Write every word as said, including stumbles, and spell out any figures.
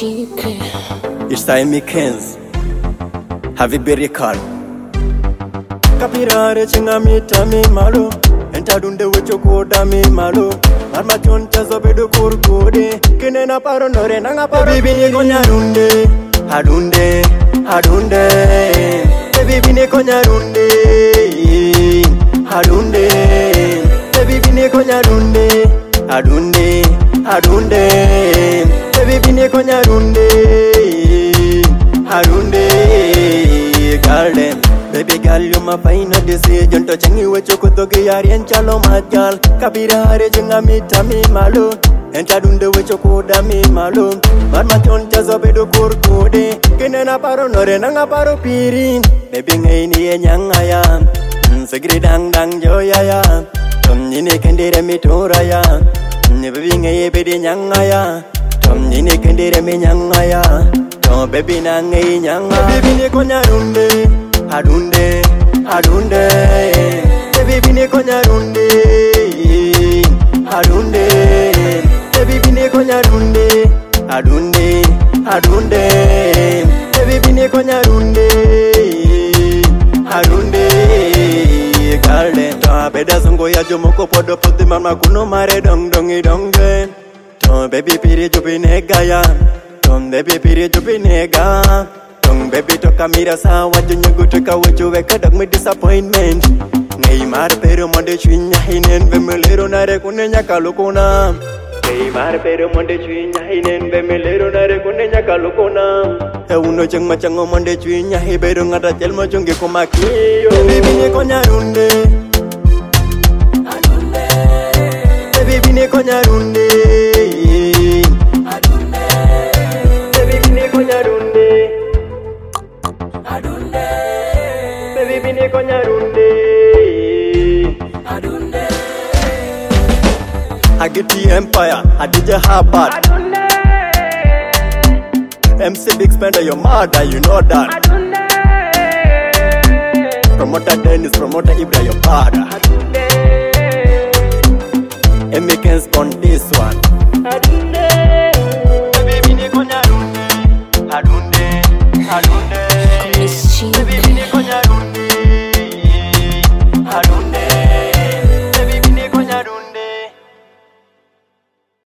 Chike. It's time Kenz. Have a berry card. Capirare chingamita me malo. Entadunde wichokoda me malo. Armachon chazobedo kurkude. Kinena paronore nanga paro. Baby ni konyarunde. Hadunde. Hadunde. Baby ni konyarunde. Hadunde. Baby ni konyarunde. Hadunde. Hadunde. Baby ni konyarunde. Hadunde. Garden. Baby girl, you my final decision. To changi wecho kutoki yari enchalo majal. Kabira hare jinga mita mi malo. Entadunde wecho kuda mi malo. Marma chon chazo bedo kurkude. Kinena paro nore nanga paro pirin. Baby ngay ni e nyanga ya. Segri dang dang joya ya. Tom nini kendire mi tura ya. Baby ngay bedi nyanga ya. Tom nini kendire mi nyanga ya. Tom baby na ngay nyanga. Baby ni konyarunde. Hadunde, hadunde, baby ne konyarunde. Hadunde, baby ne konyarunde. Hadunde, hadunde, baby ne konyarunde. Hadunde, garden. To beda zongo ya jomoko podo podi mama kuno mare dong dongi dongge. To baby piri jupi negaya. To baby piri jupi nega. Baby toka mira sawa junyo toka wecho weka dag me disappointment. Ngay mar pero monde chwinya hinen be melero nare kunenya kalukona. Ngay mar pero monde chwinya hinen be melero nare kunenya kalukona. E uno chang machango monde chwinya hibero ngata chelmo chungi komakiyo. Baby ne konyarunde. Hadunde. Baby ne konyarunde. Hadunde. Baby ne konyarunde. Hadunde, baby bine konyarunde. Hadunde, I get the empire, I did your Harvard. Hadunde, M C Big Spender, your mother, you know that. Hadunde, Promoter Dennis, Promoter Ibra, your father. Hadunde, M Kenz on this one.